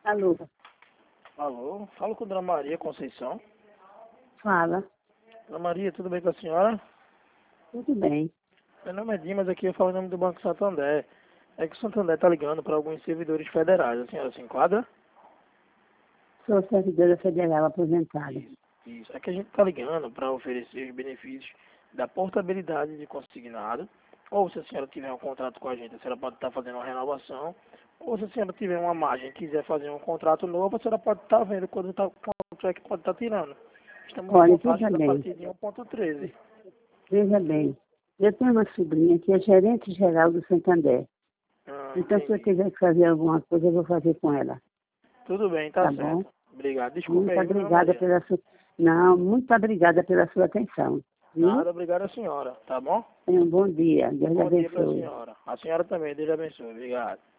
Alô, Alô, falo com a Dona Maria Conceição. fala. Dona Maria, tudo bem com a senhora? Tudo bem. Meu nome é Dimas, aqui eu falo em nome do Banco Santander. É que o Santander está ligando para alguns servidores federais. A senhora se enquadra? Sou servidora federal aposentada. Isso. É que a gente está ligando para oferecer os benefícios da portabilidade de consignado. Ou se a senhora tiver um contrato com a gente, a senhora pode estar fazendo uma renovação. Ou se a senhora tiver uma margem e quiser fazer um contrato novo, a senhora pode estar vendo quanto é que pode estar tirando. Estamos Olha, com taxas veja a bem, partir de 1,13. veja bem. Eu tenho uma sobrinha que é gerente geral do Santander. Então, se eu Entendi. tiver que fazer alguma coisa, eu vou fazer com ela. Tudo bem, tá Tá bom? certo. Obrigado. Desculpe Muito aí, Dona obrigada Maria. pela sua... Não, muito obrigada pela sua atenção. Viu? Nada, obrigado a senhora, tá bom? Tenha um bom dia. Deus lhe Bom dia para a abençoe. senhora. A senhora também, Deus abençoe. Obrigado.